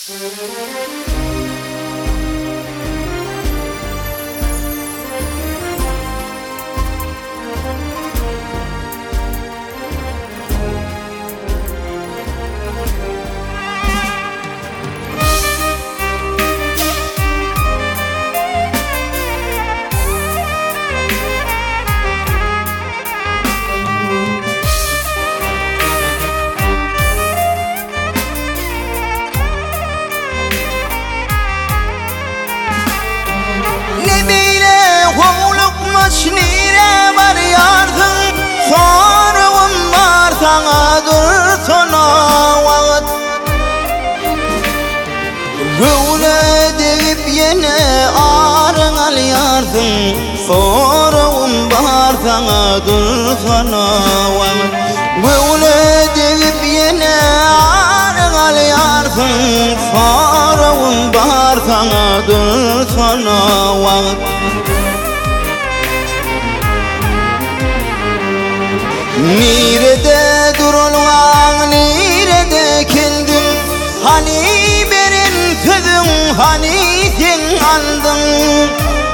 Nire var yardım sorğum var sana dursana vakit Böyle deyip yine arın al yardım sorğum var sana dursana vakit Böyle deyip yine arın al yardım sorğum var sana dursana vakit Nirede durulgan, nirede keldin Hani benim sözün, hani sen andın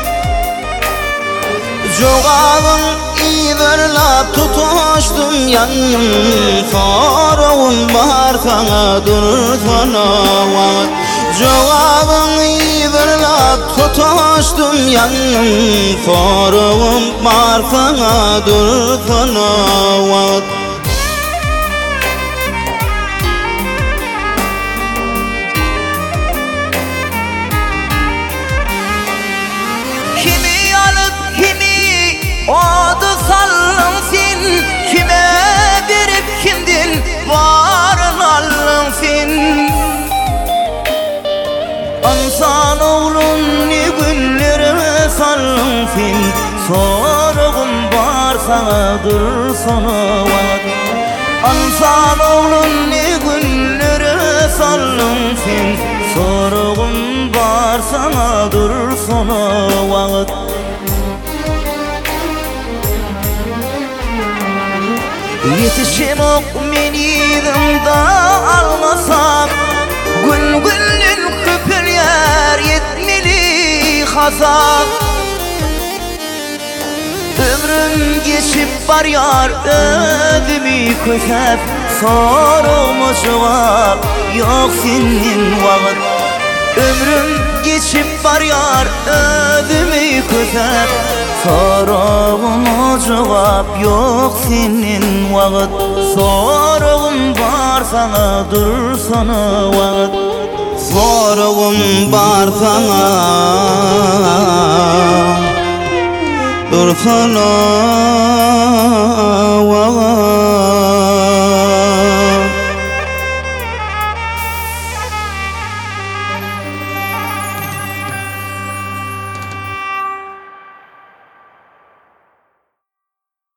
Jogabın iverlap tutuştum yanım Sorğum var sana dursana vakit Jogabın iverlap tutuştum yanım Sorğum var sana dursana vakit Kimi alıp kimi odu sallansın Kime verip kimdin varın allansın Ansan oğlum ne günlerime sallansın Sorğum var sana dursana vakit Ansan oğlum ne günlerime sallansın Sorğum var sana dursana vakit Yetişim ok menidim da almasam Gül güllün küpür yer yetmeli hazak Ömrüm geçip var yar ödümü kösep Sorğuma cevap yok senin vakit Ömrüm geçip var yar ödümü kösep Sorğuma cevap yok senin vakit Sorğum var sana dursana vakit Sorğum var sana dursana